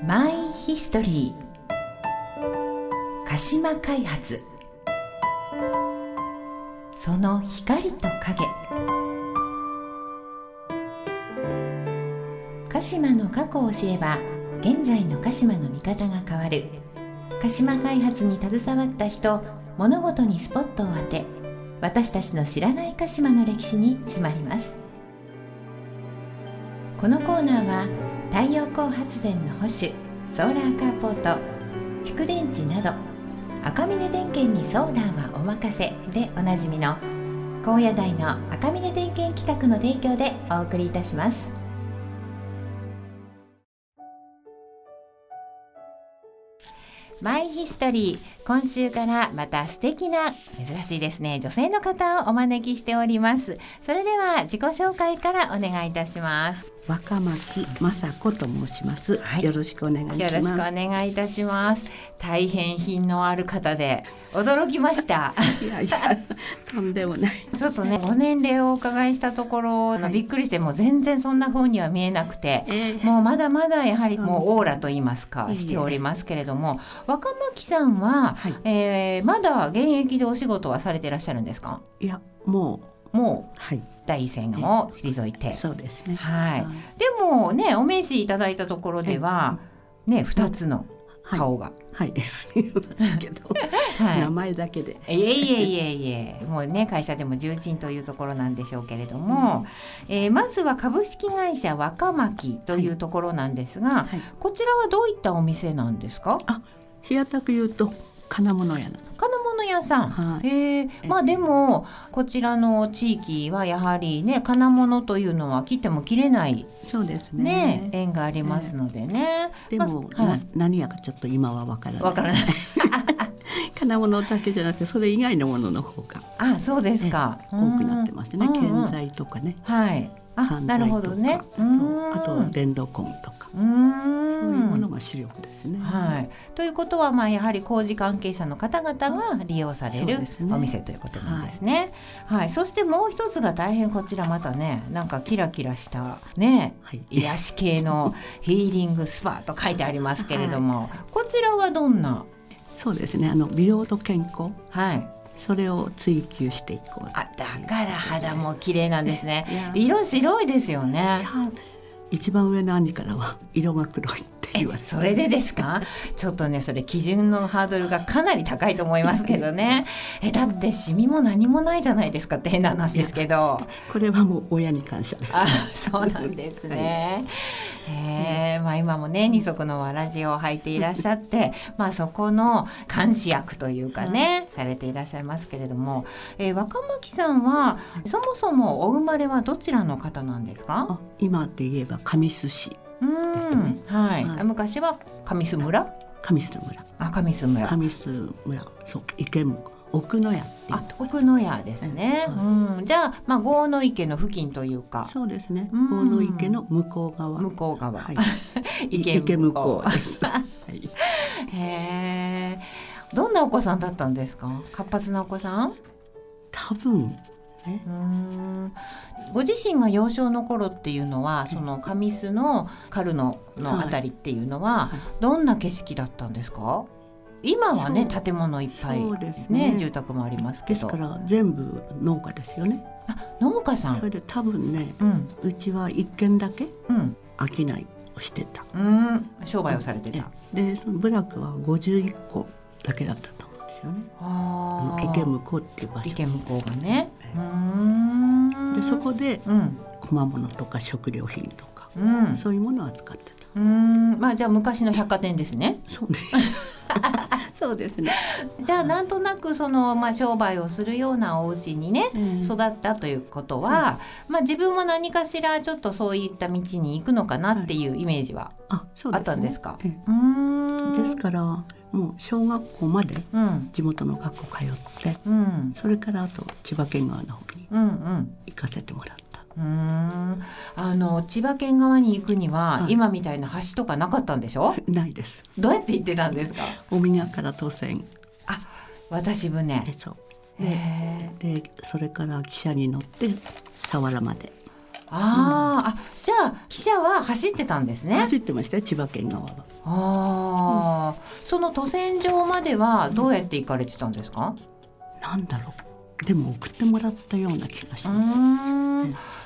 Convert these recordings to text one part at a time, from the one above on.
マイヒストリー鹿島開発、その光と影。鹿島の過去を知れば現在の鹿島の見方が変わる。鹿島開発に携わった人、物事にスポットを当て、私たちの知らない鹿島の歴史に迫ります。このコーナーは太陽光発電の保守、ソーラーカーポート、蓄電池など赤峰電研にソーラーはお任せでおなじみの高野台の赤峰電研企画の提供でお送りいたします。マイヒストリー、今週からまた素敵な、珍しいですね、女性の方をお招きしております。それでは自己紹介からお願いいたします。 若牧雅子と申します、はい、よろしくお願いします。 よろしくお願いいたします。大変品のある方で驚きましたいやいやとんでもない。 ちょっとね、ご年齢をお伺いしたところ、はい、びっくりして、もう全然そんな風には見えなくて、もうまだまだやはりもうオーラと言いますか、しておりますけれども、若牧さんは、はい、まだ現役でお仕事はされていらっしゃるんですか？ いや、もう、 はい、第一線を退いて、 そうですね、 はい、でもね、お名刺いただいたところでは、ね、2つの顔が、 はいけどはい、名前だけでいえもうね、会社でも重鎮というところなんでしょうけれども、まずは株式会社若牧というところなんですが、はいはい、こちらはどういったお店なんですか？ 平たく言うと金物屋なの。 金物屋さん、はい、まあでもこちらの地域はやはりね、金物というのは切っても切れない、 そうですね、 縁がありますのでね、 でも、はい、何やかちょっと今は分からない金物だけじゃなくて、それ以外のものの方が、 そうですか、 多くなってますね。建材とかね、 はい、なるほどね、 あとは電動工具とか、そういうものが主力ですね。 はい、ということは、やはり工事関係者の方々が利用されるお店ということなんですね。はい、そしてもう一つが大変こちらまたね、なんかキラキラしたね、はい、癒し系のヒーリングスパと書いてありますけれども、はい、こちらはどんな？ そうですね、美容と健康、 はい、 それを追求していこう。 だから肌も綺麗なんですね。色白いですよね。 一番上の兄からは色が黒いって言われて、 それでですか？ちょっとね、それ基準のハードルがかなり高いと思いますけどねだってシミも何もないじゃないですかって変な話ですけど、 これはもう親に感謝です。 そうなんですね、今もね、二足のわらじを履いていらっしゃってそこの監視役というかね、されていらっしゃいますけれども、若牧さんはそもそもお生まれはどちらの方なんですか？ 今って言えば神栖市ですね。 はい、昔は神栖村？神栖村、そう、池も奥の屋っていうところ。 奥の屋ですね、じゃあ、郷の池の付近というか。 そうですね、郷の池の向こう側、はい、池向こうです、はい、 へー、どんなお子さんだったんですか？活発なお子さん？ 多分ご自身が幼少の頃っていうのは、その神栖のカルノのあたりっていうのは、どんな景色だったんですか？今はね、建物いっぱい、ね、住宅もありますけど。 ですから全部農家ですよね。 農家さん。 それで多分ね、うちは一軒だけ商いをしてた、 商売をされてた。でその部落は51戸だけだったと思うんですよね。池向こうっていう場所、 池向こうがね、 でそこで小物とか食料品とか、そういうものを扱ってた。 じゃあ昔の百貨店ですね。 そうねそうですね。 じゃあなんとなくその、商売をするようなお家にね、育ったということは、自分も何かしらちょっとそういった道に行くのかなっていうイメージはあったんですか？ ですからもう小学校まで地元の学校通って、それからあと千葉県側の方に行かせてもらった。 千葉県側に行くには、今みたいな橋とかなかったんでしょ？ ないです。 どうやって行ってたんですか？ 大宮から当選。 渡し船。 そうでそれから汽車に乗って佐原まで。 じゃあ汽車は走ってたんですね。 走ってましたよ、千葉県側は。 その渡船場まではどうやって行かれてたんですか？ なんだろう、でも送ってもらったような気がします。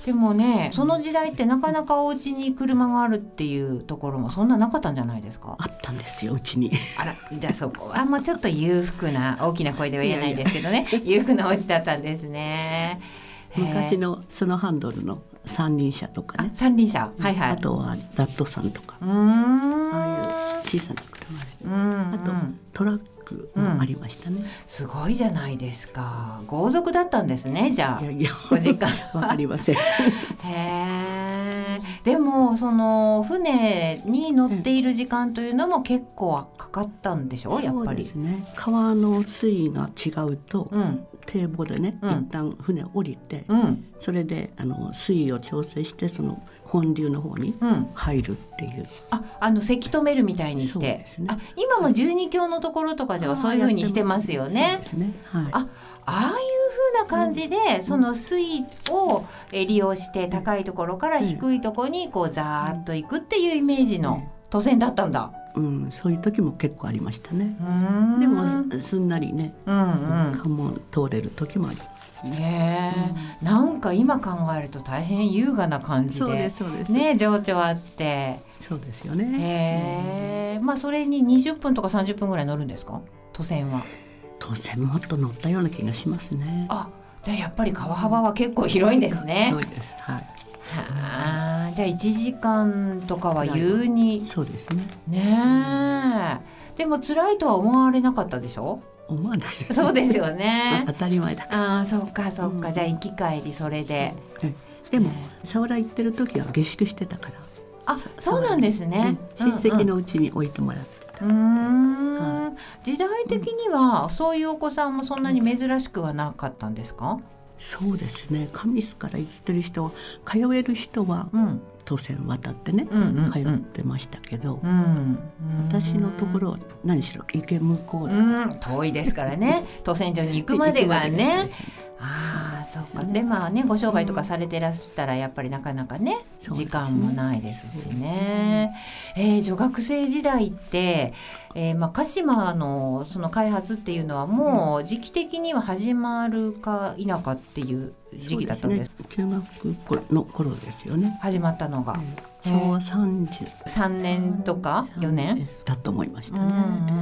でもね、その時代ってなかなかお家に車があるっていうところもそんななかったんじゃないですか？ あったんですよ、うちに。 あら、じゃあそこはもうちょっと裕福な、大きな声では言えないですけどね、裕福なお家だったんですね。 昔のそのハンドルの三輪車とかね。 三輪車、はいはい。 あとはダットさんとか、ああいう小さな車でした。あとトラックもありましたね。 すごいじゃないですか。豪族だったんですね、じゃあ。 いやご実家わかりません。 でもその船に乗っている時間というのも結構かかったんでしょう、やっぱり。 そうですね。川の水位が違うと、堤防でね、一旦船降りて、それで水位を調整してその本流の方に入るっていう、 せき止めるみたいにして、今も12橋のところとかではそういう風にしてますよね。ああいう風な感じで、その水を利用して高いところから低いところにこうザーッと行くっていうイメージの渡船だったんだ。 そういう時も結構ありましたね。でもすんなりね、関門通れる時もあります。 なんか今考えると大変優雅な感じでね、情緒あって。 そうですよね。 それに20分とか30分ぐらい乗るんですか、渡船は？ 渡船もっと乗ったような気がしますね。 じゃあやっぱり川幅は結構広いんですね。 広いです。はい。 じゃあ1時間とかは優に。 そうですね。 でも辛いとは思われなかったでしょ？ 思わないです。 そうですよね。 当たり前だから。 そっかそっか。じゃあ行き帰りそれで。 でも佐原行ってる時は下宿してたから。 そうなんですね。 親戚のうちに置いてもらってた。 時代的にはそういうお子さんもそんなに珍しくはなかったんですか？ そうですね。神栖から行ってる人は、通える人は渡船渡ってね、通ってましたけど、私のところは何しろ池向こうだった。 遠いですからね。渡船場に行くまでがね。そうか。でご商売とかされてらしたらやっぱりなかなかね、時間もないですしね。女学生時代って、鹿島のその開発っていうのはもう時期的には始まるか否かっていう時期だったんです。 中学の頃ですよね、 始まったのが。 昭和33 年とか4年だと思いましたね。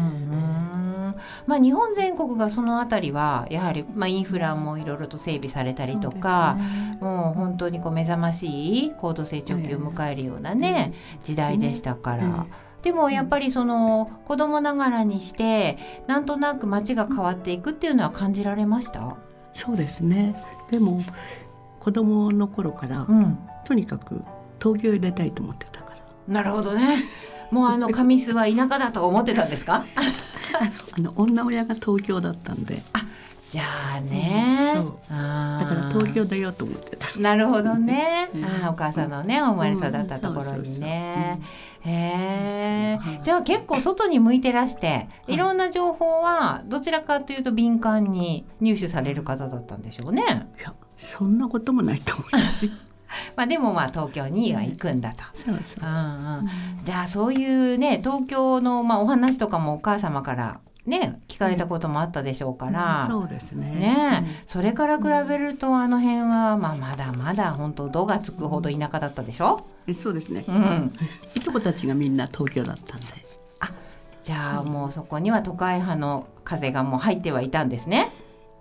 日本全国がそのあたりはやはり、インフラもいろいろと整備されたりとか、もう本当に目覚ましい高度成長期を迎えるようなね、時代でしたから。でもやっぱりその子供ながらにしてなんとなく街が変わっていくっていうのは感じられました？ そうですね。でも子供の頃から、とにかく東京へ出たいと思ってたから。 なるほどね。もう神栖は田舎だと思ってたんですか？ 女親が東京だったんで。 じゃあね。 だから東京だよと思ってた。 なるほどね。お母さんのね、お生まれ育ったところにね。じゃあ結構外に向いてらして、いろんな情報はどちらかというと敏感に入手される方だったんでしょうね。 いや、そんなこともないと思いますよ。 でも東京には行くんだと。 じゃあそういうね、東京のお話とかもお母様からね、聞かれたこともあったでしょうから、 そうですね。 それから比べるとあの辺はまだまだ本当度がつくほど田舎だったでしょ？ そうですね。いとこたちがみんな東京だったんで。 じゃあもうそこには都会派の風がもう入ってはいたんですね。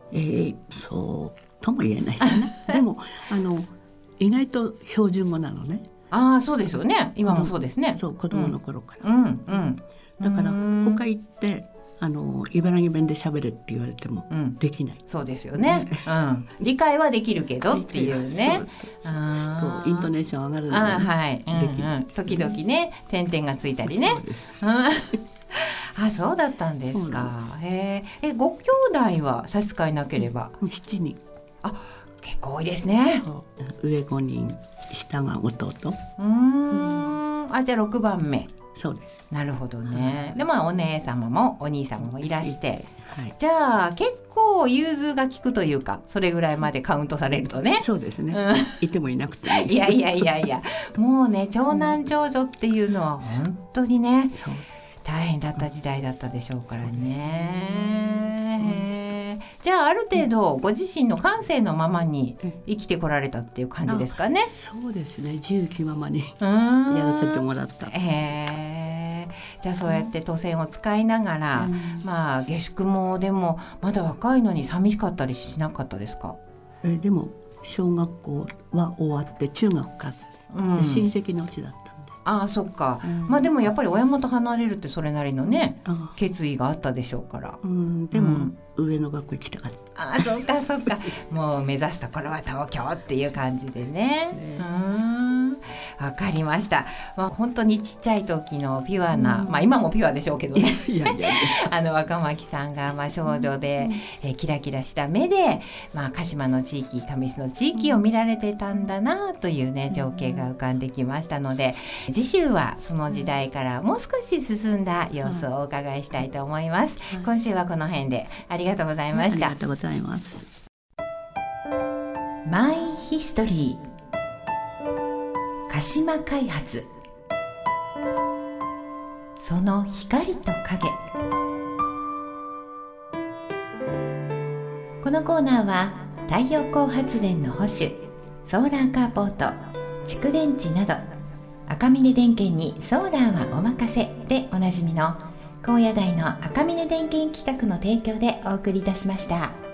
そうとも言えないかな。でも意外と標準語なのね。 そうですよね。今もそうですね。 そう、子供の頃から。だから他行って茨城弁で喋れって言われてもできない。 そうですよね。理解はできるけどっていうね。 イントネーション上がるのでできない。 時々ね、点々がついたりね。そうだったんですか。ご兄弟は差し支えなければ 7人。 結構多いですね。 上5人、下が弟。 じゃあ6番目。 そうです。 なるほどね。でお姉様もお兄様もいらして、 はい、 じゃあ結構融通が利くというか、それぐらいまでカウントされるとね。 そうですね、いてもいなくていやもうね、長男長女っていうのは本当にね、 そうです、 大変だった時代だったでしょうからね。じゃあある程度ご自身の感性のままに生きてこられたっていう感じですかね。 そうですね、自由気ままにやらせてもらった。 じゃあそうやって都線を使いながら、下宿もでもまだ若いのに寂しかったりしなかったですか？ でも小学校は終わって中学から、で親戚のうちだったんで。 ああ、そっか、でもやっぱり親元離れるってそれなりのね、決意があったでしょうから。 でも、上の学校行きたかった。 ああ、そっかもう目指すところは東京っていう感じでね。わかりました。本当にちっちゃい時のピュアな、今もピュアでしょうけどね若牧さんが少女で、キラキラした目で、鹿島の地域、神栖の地域を見られてたんだなというね、情景が浮かんできましたので、次週はその時代からもう少し進んだ様子をお伺いしたいと思います。今週はこの辺でありがとうございました。 ありがとうございます。 マイヒストリー鹿島開発、その光と影。このコーナーは太陽光発電の保守、ソーラーカーポート、蓄電池など赤峰電研にソーラーはお任せでおなじみの高野台の赤峰電研企画の提供でお送りいたしました。